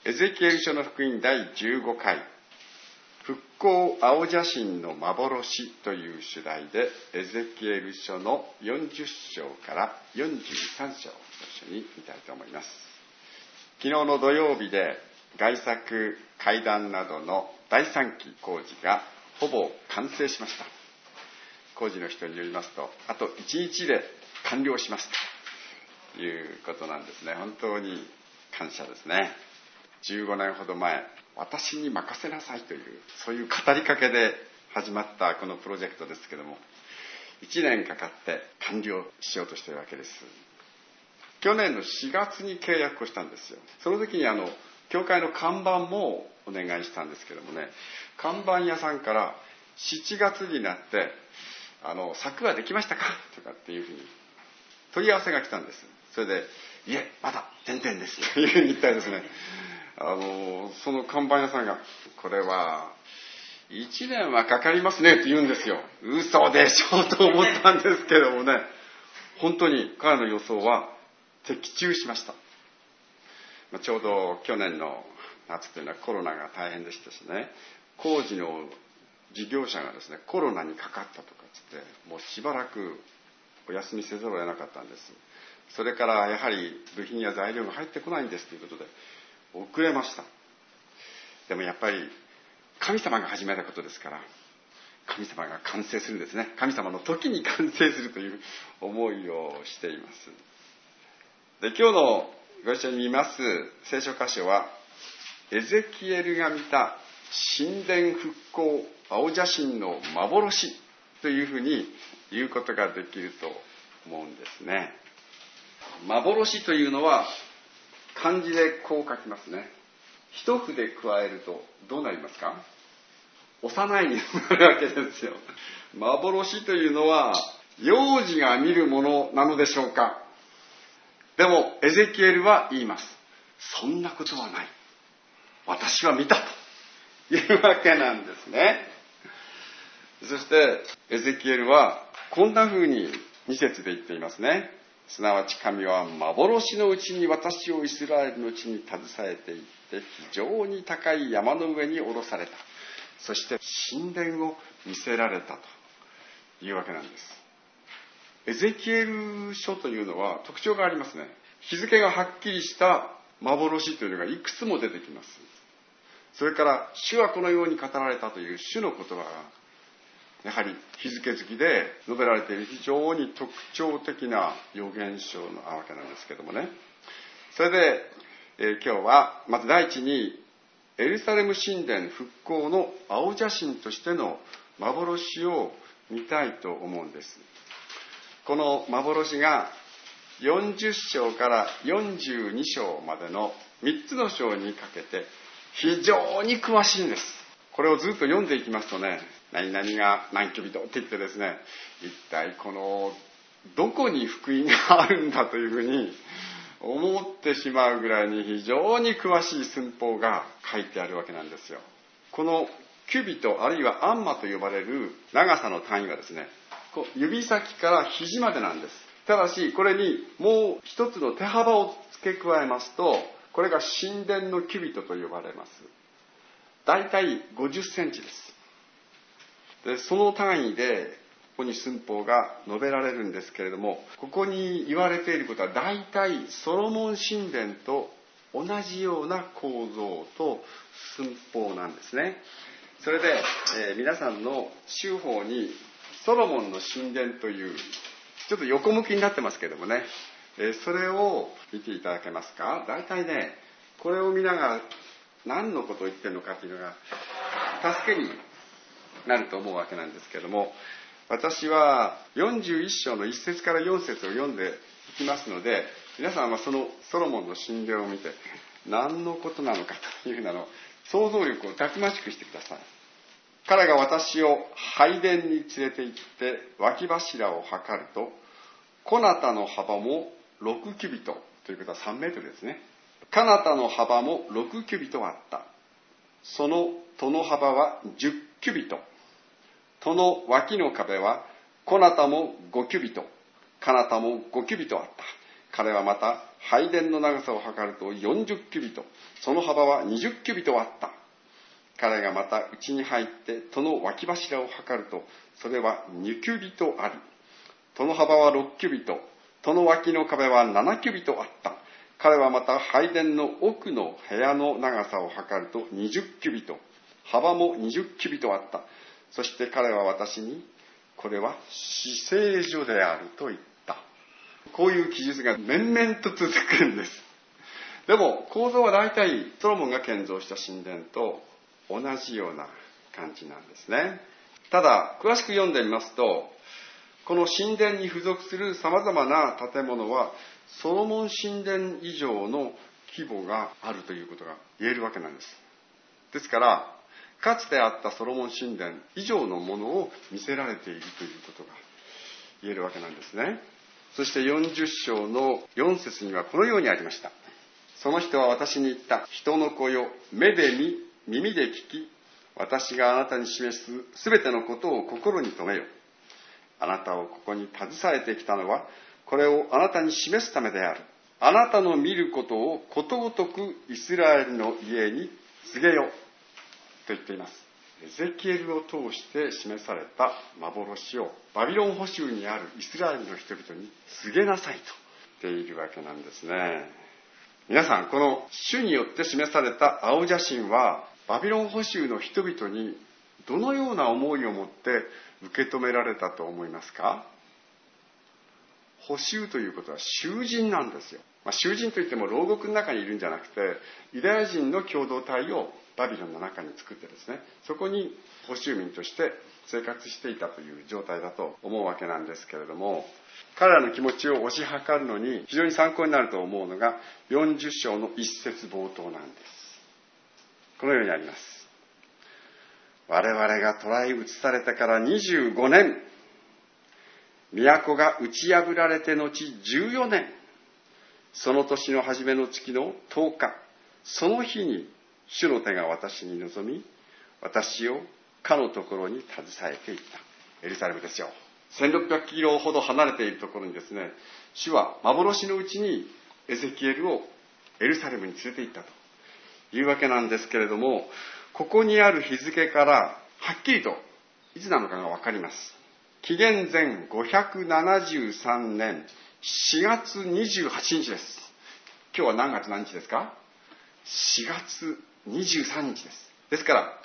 エゼキエル書の福音第15回、復興青写真の幻という主題で、エゼキエル書の40章から43章を一緒に見たいと思います。昨日の土曜日で外作、階段などの第3期工事がほぼ完成しました。工事の人によりますと、あと1日で完了しますということなんですね。本当に感謝ですね。15年ほど前、私に任せなさいという、そういう語りかけで始まったこのプロジェクトですけども、1年かかって完了しようとしているわけです。去年の4月に契約をしたんですよ。その時に教会の看板もお願いしたんですけどもね、看板屋さんから7月になって柵はできましたかとかっていうふうに問い合わせが来たんです。それで、いえ、まだ点々ですというふうに言ったらですね、その看板屋さんが、これは1年はかかりますねと言うんですよ。嘘でしょうと思ったんですけどもね、本当に彼の予想は的中しました。ちょうど去年の夏というのはコロナが大変でしたしね、工事の事業者がですね、コロナにかかったとかつって、もうしばらくお休みせざるを得なかったんです。それからやはり部品や材料が入ってこないんですということで遅れました。でもやっぱり神様が始めたことですから、神様が完成するんですね。神様の時に完成するという思いをしています。で、今日のご一緒に見ます聖書箇所は、エゼキエルが見た神殿復興青写真の幻というふうに言うことができると思うんですね。幻というのは漢字でこう書きますね。一筆加えるとどうなりますか？幼いになるわけですよ。幻というのは幼児が見るものなのでしょうか？でもエゼキエルは言います。そんなことはない。私は見たというわけなんですね。そしてエゼキエルはこんな風に2節で言っていますね。すなわち神は幻のうちに私をイスラエルの地に携えていって非常に高い山の上に下ろされた。そして神殿を見せられたというわけなんです。エゼキエル書というのは特徴がありますね。日付がはっきりした幻というのがいくつも出てきます。それから主はこのように語られたという主の言葉がやはり日付付きで述べられている非常に特徴的な預言書なわけなんですけどもね。それで、今日はまず第一にエルサレム神殿復興の青写真としての幻を見たいと思うんです。この幻が40章から42章までの3つの章にかけて非常に詳しいんです。これをずっと読んでいきますとね、何々が何キュビトって言ってですね、一体このどこに福音があるんだというふうに思ってしまうぐらいに非常に詳しい寸法が書いてあるわけなんですよ。このキュビトあるいはアンマと呼ばれる長さの単位はですね、指先から肘までなんです。ただしこれにもう一つの手幅を付け加えますと、これが神殿のキュビトと呼ばれます。だいたい50センチです。でその単位でここに寸法が述べられるんですけれども、ここに言われていることはだいたいソロモン神殿と同じような構造と寸法なんですね。それで、皆さんの週報にソロモンの神殿というちょっと横向きになってますけどもね、それを見ていただけますか？だいたいね、これを見ながら何のことを言ってるのかというのが助けになると思うわけなんですけども、私は41章の1節から4節を読んでいきますので、皆さんはそのソロモンの神殿を見て何のことなのかというふうなの想像力をたくましくしてください。彼が私を拝殿に連れて行って脇柱を測ると、小ナタの幅も6キュビトということは3メートルですね。彼方の幅も6キュビトあった。その戸の幅は10キュビト。戸の脇の壁は小ナタも5キュビト、彼方も5キュビトあった。 彼はまた拝殿の長さを測ると40キュビト、その幅は20キュビトあった。彼がまた内に入って戸の脇柱を測ると、それは2キュビトあり、戸の幅は6キュビト、戸の脇の壁は7キュビトあった。彼はまた拝殿の奥の部屋の長さを測ると20キュビト、幅も20キュビトあった。そして彼は私に、これは至聖所であると言った。こういう記述が面々と続くんです。でも構造は大体ソロモンが建造した神殿と同じような感じなんですね。ただ詳しく読んでみますと、この神殿に付属するさまざまな建物はソロモン神殿以上の規模があるということが言えるわけなんです。ですからかつてあったソロモン神殿以上のものを見せられているということが言えるわけなんですね。そして40章の4節にはこのようにありました。その人は私に言った。人の子よ、目で見、耳で聞き、私があなたに示すすべてのことを心に留めよ。あなたをここに携えてきたのは、これをあなたに示すためである。あなたの見ることをことごとくイスラエルの家に告げよ。と言っています。エゼキエルを通して示された幻をバビロン捕囚にあるイスラエルの人々に告げなさいと言っているわけなんですね。皆さん、この主によって示された青写真はバビロン捕囚の人々にどのような思いを持って受け止められたと思いますか？捕囚ということは囚人なんですよ。囚人といっても牢獄の中にいるんじゃなくて、ユダヤ人の共同体をバビロンの中に作ってですね、そこに捕囚民として生活していたという状態だと思うわけなんですけれども、彼らの気持ちを推し量るのに非常に参考になると思うのが40章の一節冒頭なんです。このようにあります。我々が捕らえ移されてから25年、都が打ち破られて後14年、その年の初めの月の10日、その日に主の手が私に臨み、私をかのところに携えていった。エルサレムですよ。1600キロほど離れているところにですね、主は幻のうちにエゼキエルをエルサレムに連れて行ったというわけなんですけれども、ここにある日付からはっきりといつなのかが分かります。紀元前573年4月28日です。今日は何月何日ですか？ 4 月23日です。ですから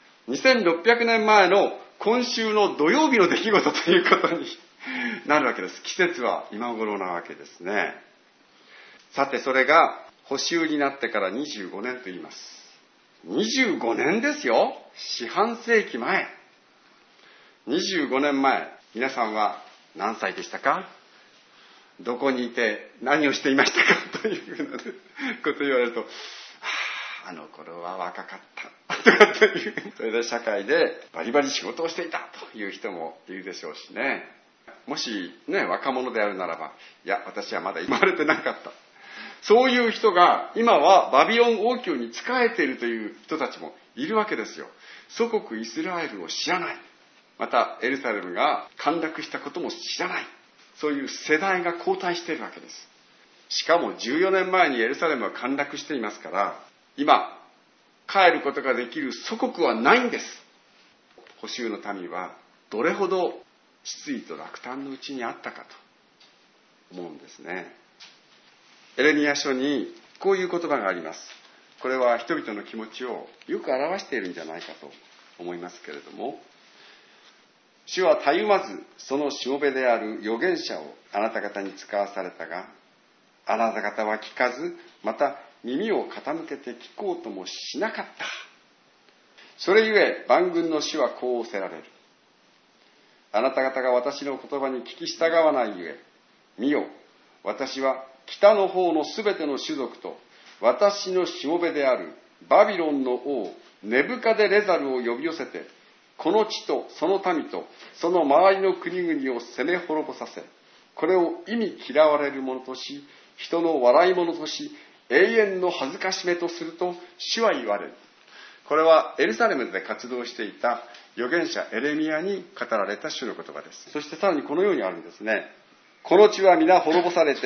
2600年前の今週の土曜日の出来事ということになるわけです。季節は今頃なわけですね。さて、それが捕囚になってから25年と言います。25年ですよ。四半世紀前。25年前、皆さんは何歳でしたか？どこにいて何をしていましたか？というふうなことを言われると、あの頃は若かったとかという、それで社会でバリバリ仕事をしていたという人もいるでしょうしね。もしね、若者であるならば、いや、私はまだ生まれてなかった、そういう人が今はバビロン王宮に仕えているという人たちもいるわけですよ。祖国イスラエルを知らない、またエルサレムが陥落したことも知らない、そういう世代が交代しているわけです。しかも14年前にエルサレムは陥落していますから、今帰ることができる祖国はないんです。捕囚の民はどれほど失意と落胆のうちにあったかと思うんですね。エレミヤ書にこういう言葉があります。これは人々の気持ちをよく表しているんじゃないかと思いますけれども、主はたゆまずそのしもべである預言者をあなた方に使わされたが、あなた方は聞かず、また耳を傾けて聞こうともしなかった。それゆえ万軍の主はこう仰せられる。あなた方が私の言葉に聞き従わないゆえ、見よ、私は北の方のすべての種族と私のしもべであるバビロンの王ネブカデレザルを呼び寄せて、この地とその民とその周りの国々を攻め滅ぼさせ、これを忌み嫌われるものとし、人の笑い者とし、永遠の恥ずかしめとすると主は言われる。これはエルサレムで活動していた預言者エレミヤに語られた主の言葉です。そしてさらにこのようにあるんですね。この地は皆滅ぼされて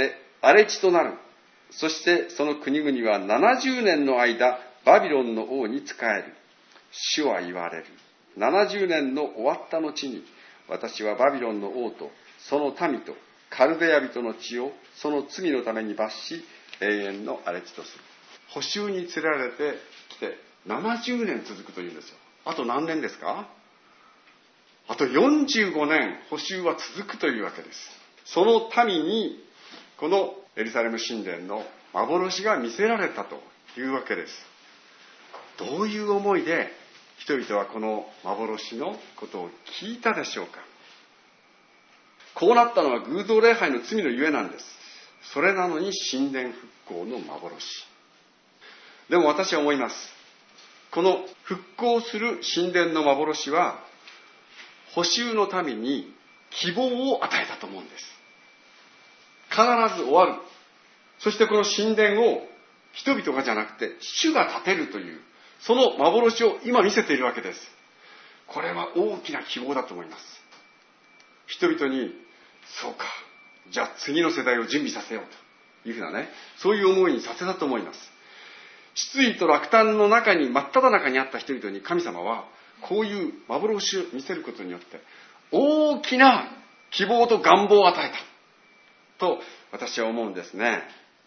荒れ地となる。そしてその国々は70年の間、バビロンの王に仕える。主は言われる。70年の終わった後に、私はバビロンの王と、その民と、カルデア人の地を、その罪のために罰し、永遠の荒れ地とする。捕囚に連れられてきて、70年続くというんですよ。あと何年ですか？あと45年、捕囚は続くというわけです。その民に、このエルサレム神殿の幻が見せられたというわけです。どういう思いで人々はこの幻のことを聞いたでしょうか。こうなったのは偶像礼拝の罪のゆえなんです。それなのに神殿復興の幻。でも私は思います。この復興する神殿の幻は、捕囚の民に希望を与えたと思うんです。必ず終わる。そしてこの神殿を人々がじゃなくて主が建てるという、その幻を今見せているわけです。これは大きな希望だと思います。人々に、そうか、じゃあ次の世代を準備させようというふうなね、そういう思いにさせたと思います。失意と落胆の中に、真っ只中にあった人々に神様は、こういう幻を見せることによって、大きな希望と願望を与えた。と、私は思うんですね。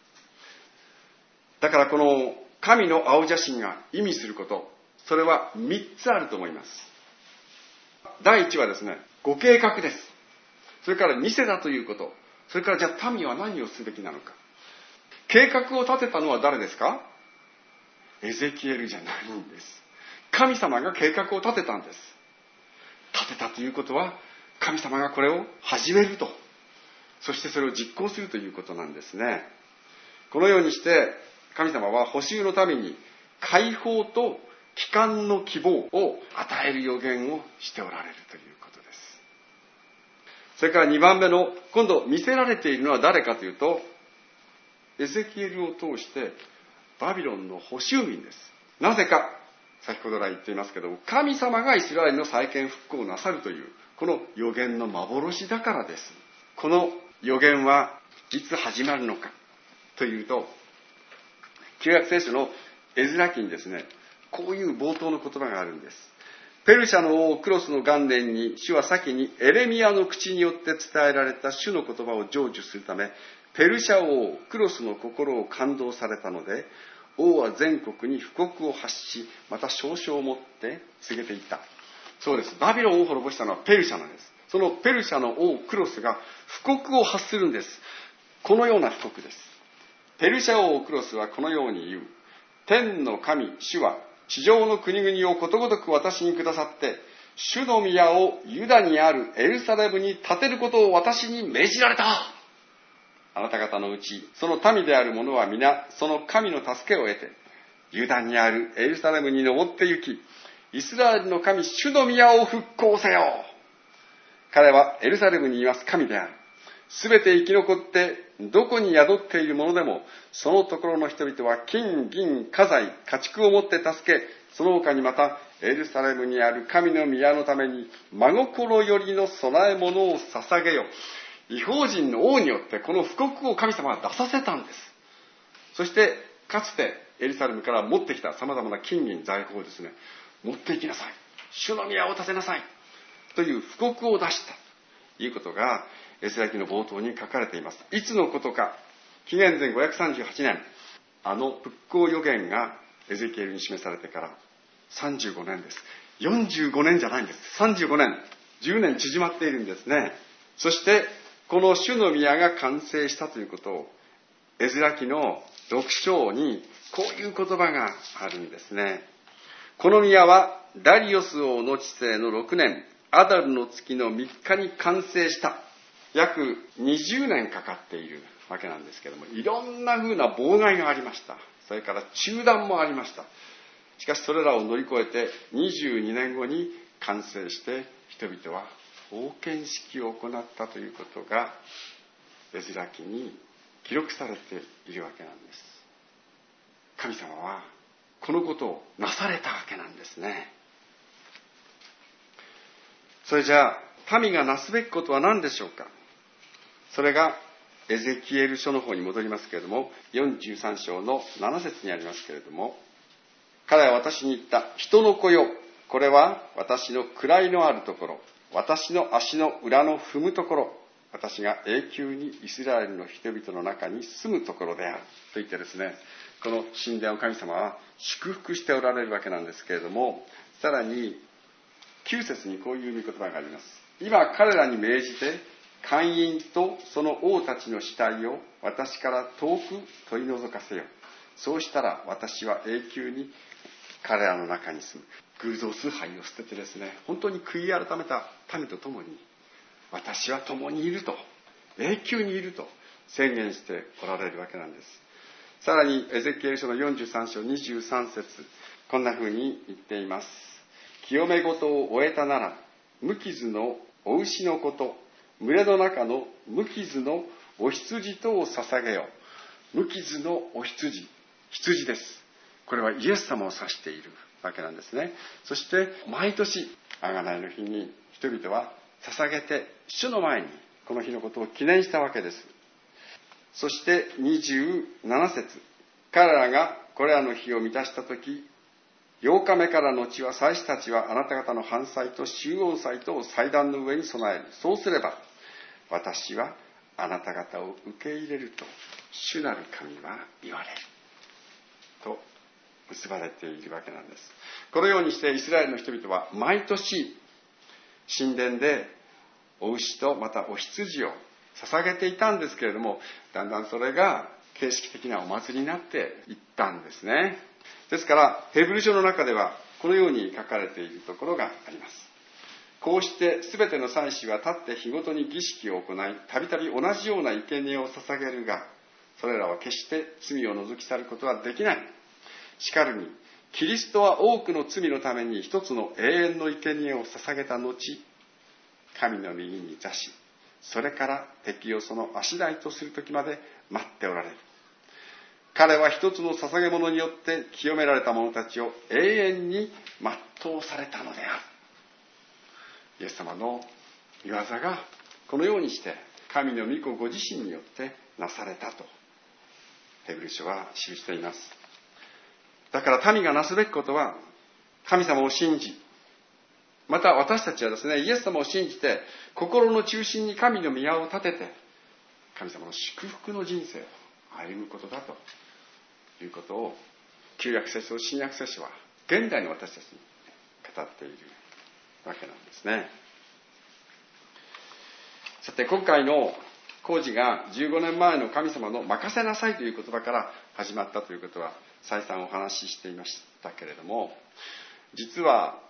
だからこの神の青写真が意味すること、それは3つあると思います。第1はですね、ご計画です。それから見せだということ。それからじゃあ民は何をすべきなのか。計画を立てたのは誰ですか？エゼキエルじゃないんです。神様が計画を立てたんです。立てたということは、神様がこれを始めると。そしてそれを実行するということなんですね。このようにして、神様は捕囚の民に解放と帰還の希望を与える予言をしておられるということです。それから2番目の、今度見せられているのは誰かというと、エゼキエルを通してバビロンの捕囚民です。なぜか、先ほど来言っていますけど、神様がイスラエルの再建復興をなさるという、この予言の幻だからです。この予言はいつ始まるのかというと、旧約聖書のエズラ記にですね、こういう冒頭の言葉があるんです。ペルシャの王クロスの元年に、主は先にエレミヤの口によって伝えられた主の言葉を成就するため、ペルシャ王クロスの心を感動されたので、王は全国に布告を発し、また証書を持って告げていった。そうです。バビロンを滅ぼしたのはペルシャなんです。そのペルシャの王クロスが布告を発するんです。このような布告です。ペルシャ王クロスはこのように言う。天の神、主は地上の国々をことごとく私にくださって、主の宮をユダにあるエルサレムに建てることを私に命じられた。あなた方のうち、その民である者は皆、その神の助けを得て、ユダにあるエルサレムに登って行き、イスラエルの神、主の宮を復興せよ。彼はエルサレムにいます神である。すべて生き残って、どこに宿っている者でも、そのところの人々は金、銀、家財、家畜を持って助け、その他にまた、エルサレムにある神の宮のために、真心よりの供え物を捧げよ。異邦人の王によってこの布告を神様は出させたんです。そしてかつてエルサレムから持ってきた様々な金銀財宝をですね、持っていきなさい。主の宮を建てなさい。という布告を出したということがエゼキの冒頭に書かれています。いつのことか、紀元前538年、あの復興予言がエゼキエルに示されてから35年です。45年じゃないんです。35年、10年縮まっているんですね。そしてこの主の宮が完成したということを、エズラ記の6章にこういう言葉があるんですね。この宮はダリオス王の治世の6年、アダルの月の3日に完成した。約20年かかっているわけなんですけども、いろんな風な妨害がありました。それから中断もありました。しかしそれらを乗り越えて22年後に完成して、人々は封建式を行ったということがエズラ記に記録されているわけなんです。神様はこのことをなされたわけなんですね。それじゃあ民がなすべきことは何でしょうか。それがエゼキエル書の方に戻りますけれども、43章の7節にありますけれども、彼は私に言った。人の子よ、これは私の位のあるところ、私の足の裏の踏むところ、私が永久にイスラエルの人々の中に住むところであると言ってですね、この神殿を神様は祝福しておられるわけなんですけれども、さらに9節にこういう御言葉があります。今彼らに命じて、姦淫とその王たちの死体を私から遠く取り除かせよ。そうしたら私は永久に彼らの中に住む。偶像崇拝を捨ててですね、本当に悔い改めた民と共に、私は共にいると、永久にいると宣言しておられるわけなんです。さらにエゼキエル書の43章23節、こんな風に言っています。清め事を終えたなら、無傷のお牛のこと、群れの中の無傷のお羊とを捧げよう。無傷のお羊、羊です。これはイエス様を指しているわけなんですね。そして毎年贖いの日に人々は捧げて、主の前にこの日のことを記念したわけです。そして27節、彼らがこれらの日を満たしたとき、8日目からの後は祭司たちはあなた方の燔祭と集音祭とを祭壇の上に備える。そうすれば私はあなた方を受け入れると主なる神は言われると結ばれているわけなんです。このようにしてイスラエルの人々は毎年神殿でお牛とまたお羊を捧げていたんですけれども、だんだんそれが形式的なお祭りになっていったんですね。ですからヘブル書の中ではこのように書かれているところがあります。こうしてすべての祭司は立って日ごとに儀式を行い、たびたび同じような生贄を捧げるが、それらは決して罪を除き去ることはできない。しかるにキリストは多くの罪のために一つの永遠の生贄を捧げた後、神の右に座し、それから敵をその足台とする時まで待っておられる。彼は一つの捧げ物によって清められた者たちを永遠に全うされたのである。イエス様の御業がこのようにして神の御子ご自身によってなされたとヘブル書は記しています。だから民がなすべきことは、神様を信じ、また私たちはですね、イエス様を信じて心の中心に神の宮を建てて、神様の祝福の人生を歩むことだということを、旧約聖書、新約聖書は現代の私たちに語っているわけなんですね。さて、今回の工事が15年前の神様の任せなさいという言葉から始まったということは再三お話ししていましたけれども、実は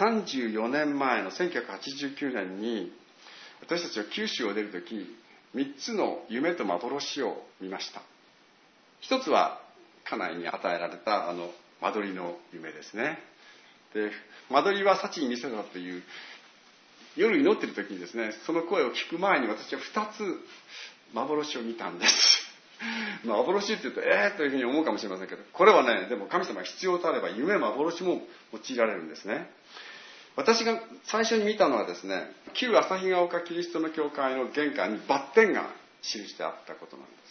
34年前の1989年に私たちは九州を出るとき、3つの夢と幻を見ました。一つは家内に与えられた間取りの夢ですね。で、間取りは幸に見せたという、夜祈っている時にですね、その声を聞く前に私は2つ幻を見たんです。幻って言うとというふうに思うかもしれませんけど、これはね、でも神様が必要とあれば夢幻も用いられるんですね。私が最初に見たのはですね、旧旭ヶ丘キリストの教会の玄関にバッテンが記してあったことなんです。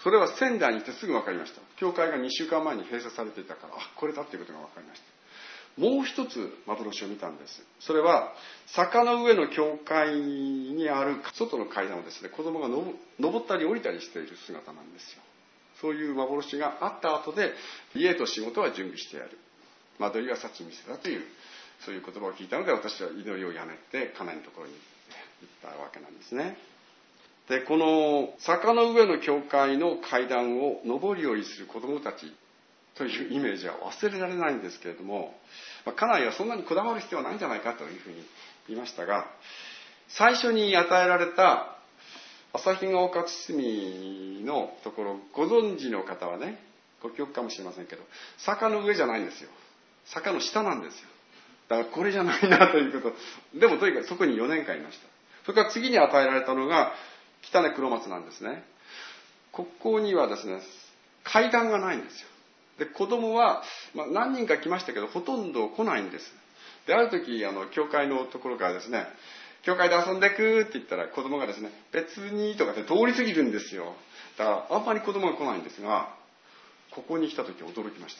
それは仙台に行ってすぐ分かりました。教会が2週間前に閉鎖されていたから、これだっていうことが分かりました。もう一つ幻を見たんです。それは坂の上の教会にある外の階段をですね、子供が登ったり降りたりしている姿なんですよ。そういう幻があった後で、家と仕事は準備してやる、間取りは幸に見せたという、そういう言葉を聞いたので、私は祈りをやめて家内のところに行ったわけなんですね。で、この坂の上の教会の階段を上り下りする子供たちというイメージは忘れられないんですけれども、家内はそんなにこだわる必要はないんじゃないかというふうに言いましたが、最初に与えられた旭ヶ丘堤のところ、ご存知の方はね、ご記憶かもしれませんけど、坂の上じゃないんですよ。坂の下なんですよ。だからこれじゃないなということ。でもとにかくそこに4年間いました。それから次に与えられたのが北根黒松なんですね。ここにはですね、階段がないんですよ。で、子供は、何人か来ましたけど、ほとんど来ないんです。で、ある時、教会のところからですね、 教会で遊んでくって言ったら子供がですね、別にとかって通り過ぎるんですよ。だからあんまり子供が来ないんですが、ここに来た時驚きました。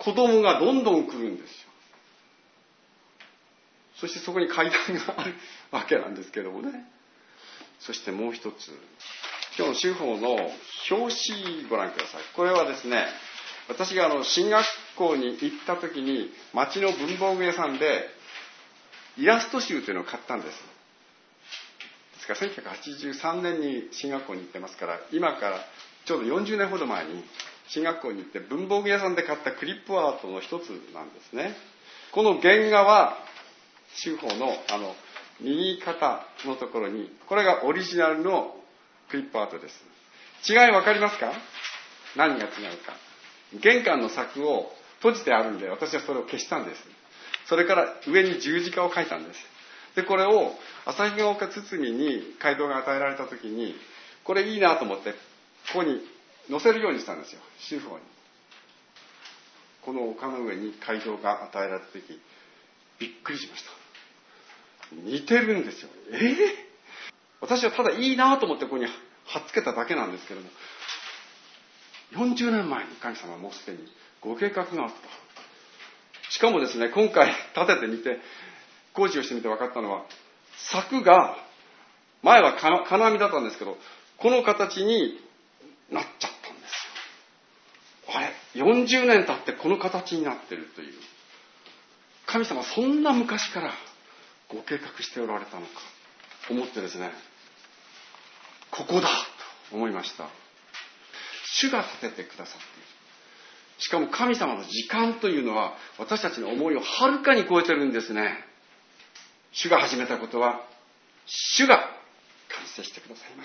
子供がどんどん来るんですよ。そしてそこに階段があるわけなんですけどもね。そしてもう一つ、今日の修法の表紙ご覧ください。これはですね、私が進学校に行った時に町の文房具屋さんでイラスト集というのを買ったんです。ですから1983年に進学校に行ってますから、今からちょうど40年ほど前に進学校に行って文房具屋さんで買ったクリップアートの一つなんですね。この原画は修法の右肩のところに、これがオリジナルのクリップアートです。違い分かりますか？何が違うか。玄関の柵を閉じてあるんで、私はそれを消したんです。それから上に十字架を描いたんです。でこれを旭ヶ丘堤に街道が与えられた時に、これいいなと思ってここに載せるようにしたんですよ、修法に。この丘の上に街道が与えられた時、びっくりしました。似てるんですよ。私はただいいなと思ってここに貼っつけただけなんですけども、40年前に神様はもうすでにご計画があった。しかもですね、今回建ててみて工事をしてみて分かったのは、柵が前は金網だったんですけど、この形になっちゃったんですよ。あれ、40年経ってこの形になってるという。神様そんな昔からご計画しておられたのかと思ってですね、ここだと思いました。主が立ててくださっている。しかも神様の時間というのは私たちの思いをはるかに超えてるんですね。主が始めたことは主が完成してくださいます。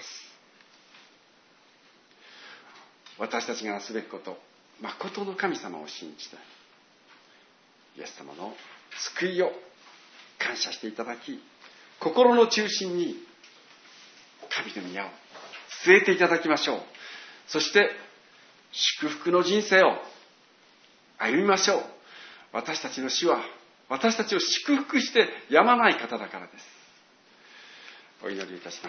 私たちがなすべきこと、誠の神様を信じてイエス様の救いを感謝していただき、心の中心に神の宮を据えていただきましょう。そして祝福の人生を歩みましょう。私たちの主は私たちを祝福してやまない方だからです。お祈りいたします。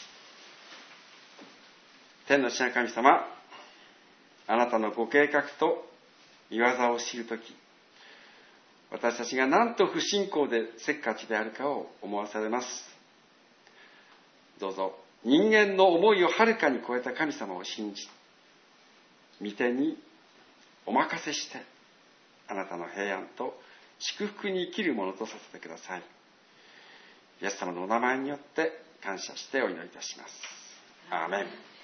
天の父なる神様、あなたのご計画と御業を知るとき、私たちが何と不信仰でせっかちであるかを思わされます。どうぞ人間の思いをはるかに超えた神様を信じ、御手にお任せして、あなたの平安と祝福に生きるものとさせてください。イエス様のお名前によって感謝してお祈りいたします。アーメン。